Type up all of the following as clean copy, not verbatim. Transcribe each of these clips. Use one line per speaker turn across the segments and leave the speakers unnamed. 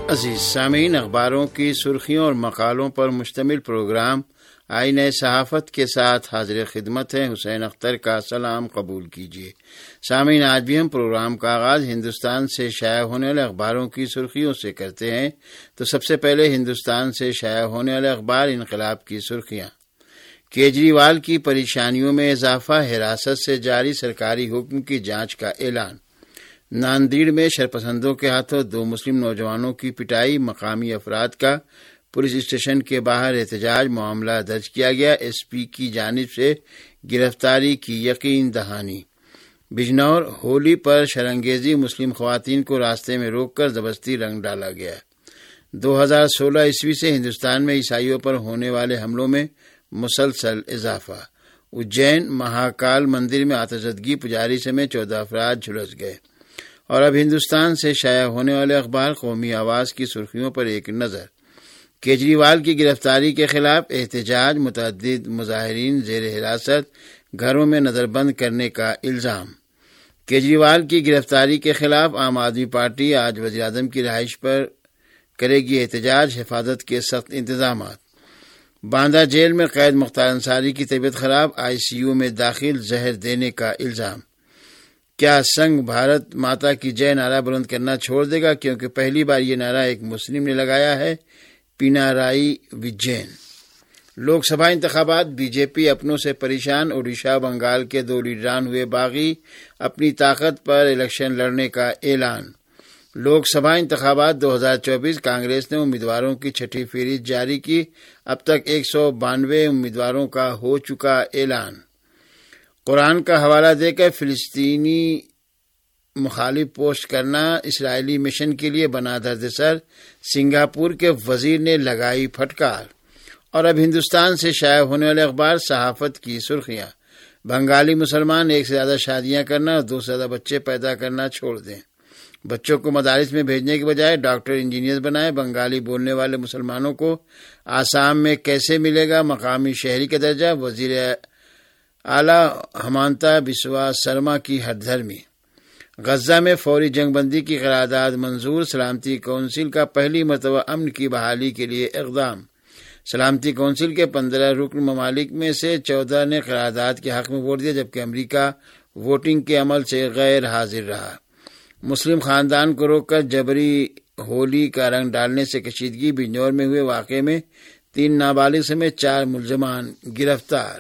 عزیز سامعین، اخباروں کی سرخیوں اور مقالوں پر مشتمل پروگرام آئینہ صحافت کے ساتھ حاضر خدمت ہے۔ حسین اختر کا سلام قبول کیجیے۔ سامعین، آج بھی ہم پروگرام کا آغاز ہندوستان سے شائع ہونے والے اخباروں کی سرخیوں سے کرتے ہیں۔ تو سب سے پہلے ہندوستان سے شائع ہونے والے اخبار انقلاب کی سرخیاں۔ کیجریوال کی پریشانیوں میں اضافہ، حراست سے جاری سرکاری حکم کی جانچ کا اعلان۔ ناندیڑ میں شرپسندوں کے ہاتھوں 2 مسلم نوجوانوں کی پٹائی، مقامی افراد کا پولیس اسٹیشن کے باہر احتجاج، معاملہ درج کیا گیا، ایس پی کی جانب سے گرفتاری کی یقین دہانی۔ بجنور، ہولی پر شرانگیزی، مسلم خواتین کو راستے میں روک کر زبردستی رنگ ڈالا گیا۔ 2016 عیسوی سے ہندوستان میں عیسائیوں پر ہونے والے حملوں میں مسلسل اضافہ۔ اجین مہاکال مندر میں آتش زدگی، پجاری سمیت 14 افراد جھلس گئے۔ اور اب ہندوستان سے شائع ہونے والے اخبار قومی آواز کی سرخیوں پر ایک نظر۔ کیجریوال کی گرفتاری کے خلاف احتجاج، متعدد مظاہرین زیر حراست، گھروں میں نظر بند کرنے کا الزام۔ کیجریوال کی گرفتاری کے خلاف عام آدمی پارٹی آج وزیر اعظم کی رہائش پر کرے گی احتجاج، حفاظت کے سخت انتظامات۔ باندہ جیل میں قید مختار انصاری کی طبیعت خراب، آئی سی یو میں داخل، زہر دینے کا الزام۔ کیا سنگھ بھارت ماتا کی جے نعرہ بلند کرنا چھوڑ دے گا؟ کیونکہ پہلی بار یہ نعرہ ایک مسلم نے لگایا ہے، پینارائی وجین۔ لوک سبھا انتخابات، بی جے پی اپنوں سے پریشان، اڈیشہ بنگال کے 2 لیڈران ہوئے باغی، اپنی طاقت پر الیکشن لڑنے کا اعلان۔ لوک سبھا انتخابات 2024، کانگریس نے امیدواروں کی 6ٹھی فہرست جاری کی، اب تک 192 امیدواروں کا ہو چکا اعلان۔ قرآن کا حوالہ دے کر فلسطینی مخالف پوسٹ کرنا اسرائیلی مشن کے لیے بنا درد سر، سنگاپور کے وزیر نے لگائی پھٹکار۔ اور اب ہندوستان سے شائع ہونے والے اخبار صحافت کی سرخیاں۔ بنگالی مسلمان 1 سے زیادہ شادیاں کرنا اور 2 سے زیادہ بچے پیدا کرنا چھوڑ دیں۔ بچوں کو مدارس میں بھیجنے کے بجائے ڈاکٹر انجینئر بنائیں۔ بنگالی بولنے والے مسلمانوں کو آسام میں کیسے ملے گا مقامی شہری کا درجہ؟ وزیر اعلیٰ ہمانتا بسوا سرما کی ہٹ دھرمی۔ غزہ میں فوری جنگ بندی کی قرارداد منظور، سلامتی کونسل کا پہلی مرتبہ امن کی بحالی کے لیے اقدام۔ سلامتی کونسل کے 15 رکن ممالک میں سے 14 نے قرارداد کے حق میں ووٹ دیا، جبکہ امریکہ ووٹنگ کے عمل سے غیر حاضر رہا۔ مسلم خاندان کو روک کر جبری ہولی کا رنگ ڈالنے سے کشیدگی، بجنور میں ہوئے واقعے میں 3 نابالغ سمیت 4 ملزمان گرفتار۔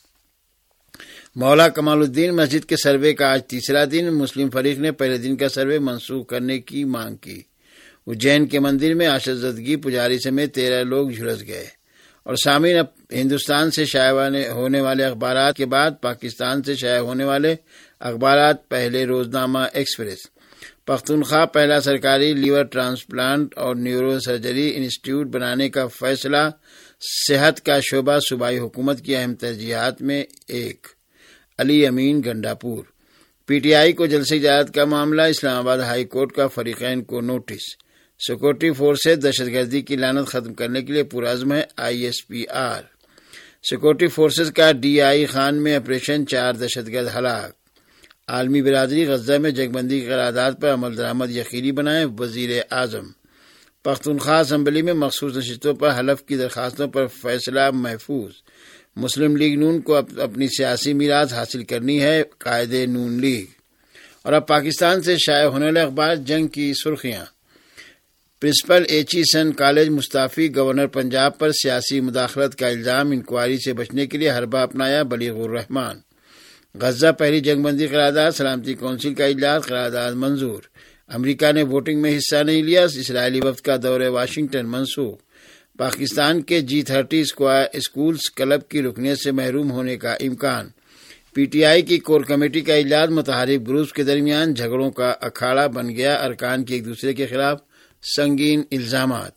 مولا کمال الدین مسجد کے سروے کا آج تیسرا دن، مسلم فریق نے پہلے دن کا سروے منسوخ کرنے کی مانگ کی۔ اجین کے مندر میں آتش زدگی، پجاری سمیت 13 لوگ جھلس گئے۔ اور سامعین، اب ہندوستان سے شائع ہونے والے اخبارات کے بعد پاکستان سے شائع ہونے والے اخبارات۔ پہلے روزنامہ ایکسپریس۔ پختونخوا پہلا سرکاری لیور ٹرانسپلانٹ اور نیورو سرجری انسٹیٹیوٹ بنانے کا فیصلہ، صحت کا شعبہ صوبائی حکومت کی اہم ترجیحات میں ایک۔ علی امین گنڈاپور۔ پی ٹی آئی کو جلسے اجازت کا معاملہ، اسلام آباد ہائی کورٹ کا فریقین کو نوٹس۔ سیکورٹی فورسز دہشت گردی کی لعنت ختم کرنے کے لیے پرعزم ہے، I S P R. Security forces کا ڈی آئی خان میں آپریشن، 4 دہشت گرد ہلاک۔ عالمی برادری غزہ میں جنگ بندی کی قرارداد پر عمل درآمد یقینی بنائے، وزیر اعظم۔ پختونخوا اسمبلی میں مخصوص نشستوں پر حلف کی درخواستوں پر فیصلہ محفوظ۔ مسلم لیگ نون کو اپنی سیاسی میراث حاصل کرنی ہے، قائد نون لیگ۔ اور اب پاکستان سے شائع ہونے والے اخبار جنگ کی سرخیاں۔ پرنسپل ایچیسن کالج مستعفی، گورنر پنجاب پر سیاسی مداخلت کا الزام، انکوائری سے بچنے کے لیے حربہ اپنایا بلیغ الرحمان۔ غزہ پہلی جنگ بندی قرارداد، سلامتی کونسل کا اجلاس، قرارداد منظور۔ امریکہ نے ووٹنگ میں حصہ نہیں لیا، اسرائیلی وفد کا دورہ واشنگٹن منسوخ۔ پاکستان کے G30 اسکولز کلب کی رکنیت سے محروم ہونے کا امکان۔ پی ٹی آئی کی کور کمیٹی کا اجلاس، متحارب گروپس کے درمیان جھگڑوں کا اکھاڑا بن گیا، ارکان کی ایک دوسرے کے خلاف سنگین الزامات۔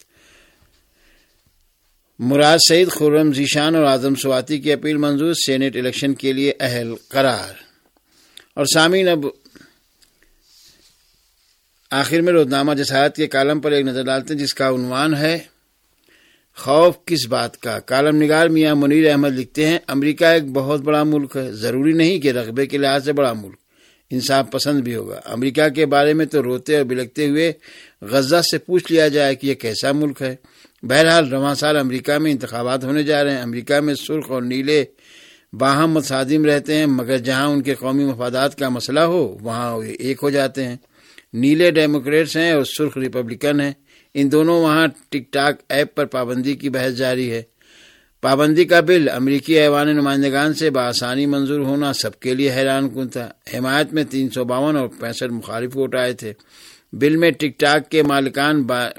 مراد سعید، خرم ذیشان اور اعظم سواتی کی اپیل منظور، سینیٹ الیکشن کے لیے اہل قرار۔ اور سامعین، اب آخر میں روزنامہ جسارت کے کالم پر ایک نظر ڈالتے ہیں، جس کا عنوان ہے خوف کس بات کا۔ کالم نگار میاں منیر احمد لکھتے ہیں، امریکہ ایک بہت بڑا ملک ہے، ضروری نہیں کہ رقبے کے لحاظ سے بڑا ملک۔ انصاف پسند بھی ہوگا۔ امریکہ کے بارے میں تو روتے اور بلکتے ہوئے غزہ سے پوچھ لیا جائے کہ یہ کیسا ملک ہے۔ بہرحال رواں سال امریکہ میں انتخابات ہونے جا رہے ہیں۔ امریکہ میں سرخ اور نیلے باہم متصادم رہتے ہیں، مگر جہاں ان کے قومی مفادات کا مسئلہ ہو وہاں وہ ایک ہو جاتے ہیں۔ نیلے ڈیموکریٹس ہیں اور سرخ ریپبلکن ہیں۔ ان دونوں وہاں ٹک ٹاک ایپ پر پابندی کی بحث جاری ہے۔ پابندی کا بل امریکی ایوان نمائندگان سے بآسانی منظور ہونا سب کے لیے حیران کن تھا۔ حمایت میں 352 اور 65 مخالف ووٹ آئے تھے۔ بل میں ٹک ٹاک کے مالکان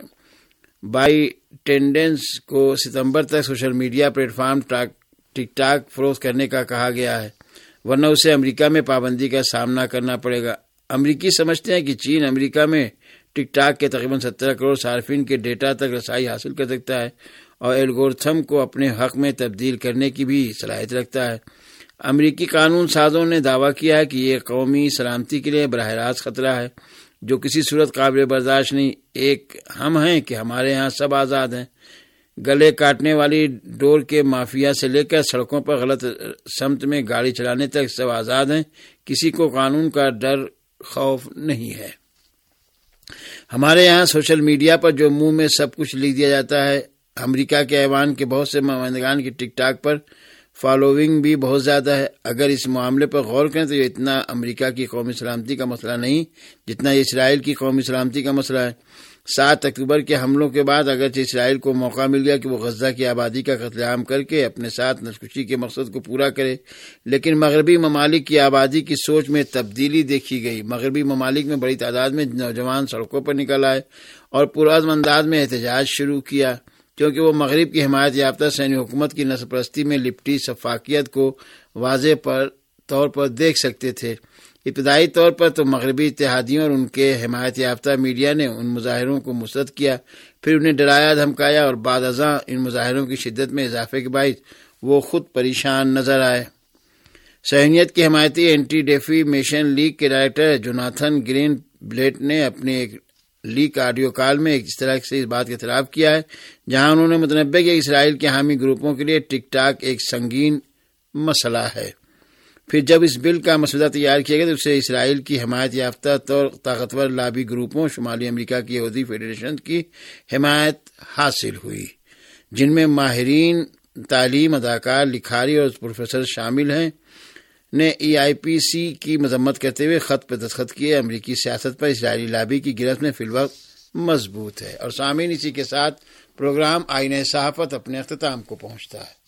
بائی ٹینڈنس کو ستمبر تک social media platform TikTok فروخت کرنے کا کہا گیا ہے، ورنہ اسے امریکہ میں پابندی کا سامنا کرنا پڑے گا۔ امریکی سمجھتے ہیں کہ چین امریکہ میں ٹک ٹاک کے تقریباً 17 کروڑ صارفین کے ڈیٹا تک رسائی حاصل کر سکتا ہے اور الگورتھم کو اپنے حق میں تبدیل کرنے کی بھی صلاحیت رکھتا ہے۔ امریکی قانون سازوں نے دعویٰ کیا ہے کہ یہ قومی سلامتی کے لیے براہ راست خطرہ ہے، جو کسی صورت قابل برداشت نہیں۔ ایک ہم ہیں کہ ہمارے ہاں سب آزاد ہیں، گلے کاٹنے والی ڈور کے مافیا سے لے کر سڑکوں پر غلط سمت میں گاڑی چلانے تک سب آزاد ہیں، کسی کو قانون کا ڈر خوف نہیں ہے۔ ہمارے یہاں سوشل میڈیا پر جو منہ میں سب کچھ لکھ دیا جاتا ہے۔ امریکہ کے ایوان کے بہت سے نمائندگان کی ٹک ٹاک پر فالوونگ بھی بہت زیادہ ہے۔ اگر اس معاملے پر غور کریں تو یہ اتنا امریکہ کی قومی سلامتی کا مسئلہ نہیں جتنا یہ اسرائیل کی قومی سلامتی کا مسئلہ ہے۔ 7 اکتوبر کے حملوں کے بعد اگرچہ اسرائیل کو موقع مل گیا کہ وہ غزہ کی آبادی کا قتل عام کر کے اپنے ساتھ نسل کے مقصد کو پورا کرے، لیکن مغربی ممالک کی آبادی کی سوچ میں تبدیلی دیکھی گئی۔ مغربی ممالک میں بڑی تعداد میں نوجوان سڑکوں پر نکل آئے اور پرعزم انداز میں احتجاج شروع کیا، کیونکہ وہ مغرب کی حمایت یافتہ سینی حکومت کی نسل پرستی میں لپٹی شفافیت کو واضح طور پر دیکھ سکتے تھے۔ ابتدائی طور پر تو مغربی اتحادیوں اور ان کے حمایت یافتہ میڈیا نے ان مظاہروں کو مسترد کیا، پھر انہیں ڈرایا دھمکایا اور بعد ازاں ان مظاہروں کی شدت میں اضافے کے باعث وہ خود پریشان نظر آئے۔ صہیونیت کی حمایتی اینٹی ڈیفیمیشن لیگ کے ڈائریکٹر جوناتھن گرین بلیٹ نے اپنے ایک لیک آڈیو کال میں اس طرح سے اس بات کا اعتراف کیا ہے، جہاں انہوں نے متنبہ کیا کہ اسرائیل کے حامی گروپوں کے لیے ٹک ٹاک ایک سنگین مسئلہ ہے۔ پھر جب اس بل کا مسودہ تیار کیا گیا تو اسے اسرائیل کی حمایت یافتہ طاقتور لابی گروپوں شمالی امریکہ کی یہودی فیڈریشن کی حمایت حاصل ہوئی، جن میں ماہرین تعلیم، اداکار، لکھاری اور پروفیسر شامل ہیں، نے EIPC کی مذمت کرتے ہوئے خط پر دستخط کیے۔ امریکی سیاست پر اسرائیلی لابی کی گرفت میں فی الوقت مضبوط ہے۔ اور سامعین، اسی کے ساتھ پروگرام آئینہ صحافت اپنے اختتام کو پہنچتا ہے۔